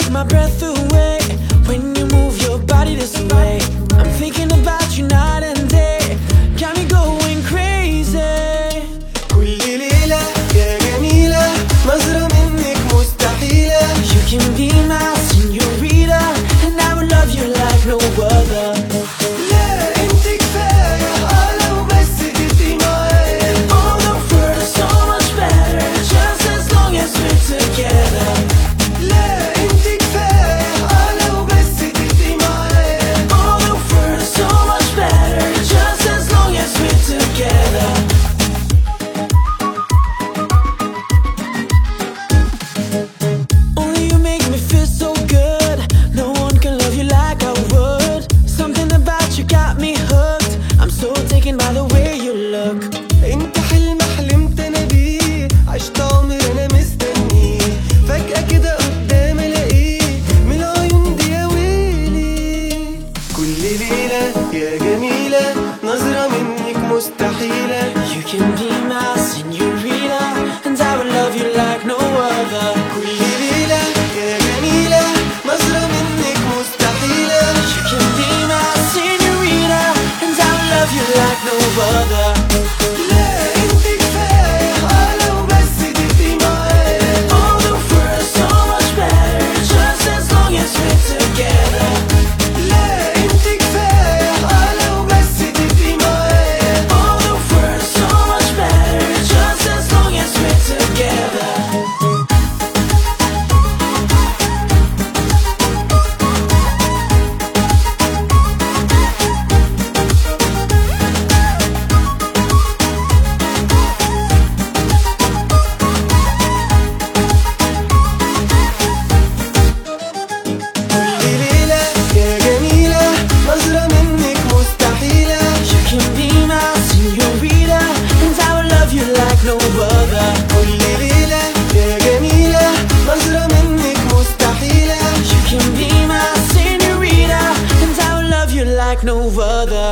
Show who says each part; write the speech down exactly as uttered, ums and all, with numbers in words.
Speaker 1: take my breath away when you move your body this way. I'm thinking about you night and day, got me going crazy.
Speaker 2: كل ليلة يا جميلة نظرة منك مستحيلة.
Speaker 1: You can be my señorita and I will love you like no other.
Speaker 2: لا انت كفاية اه لو بس تبقي معايا.
Speaker 1: All the world is so much better just as long as we're together.
Speaker 2: لا انت كفاية اه لو بس تبقي معايا.
Speaker 1: All the world is so much better just as long as we're together. Only you make me feel so good. No one can love you like I would. Something about you got me hooked. I'm so taken by the way you look.
Speaker 2: انت حلم حلمت انا بيه، عشت عمر انا مستنيه، فجأة كده قدام الاقيه من العيون دي يا ويلي. كل ليلة يا جميلة نظرة منك مستحيلة.
Speaker 1: You can be my señorita and I will love you like no other.
Speaker 2: كل ليلة يا جميلة نظرة منك مستحيلة.
Speaker 1: You can be my señorita and I will love you like no other.
Speaker 2: لا انت كفاية اه لو بس تبقي معايا.
Speaker 1: All the world is so much better just as long as we're together.
Speaker 2: لا انت كفاية اه لو بس تبقي معايا.
Speaker 1: All the world is so much better just as long as we're together.
Speaker 2: كل ليلة يا جميلة نظرة منك مستحيلة.
Speaker 1: You can be my señorita and I will love you like no other.
Speaker 2: كل ليلة يا جميلة نظرة منك مستحيلة.
Speaker 1: You can be my señorita and I will love you like no other.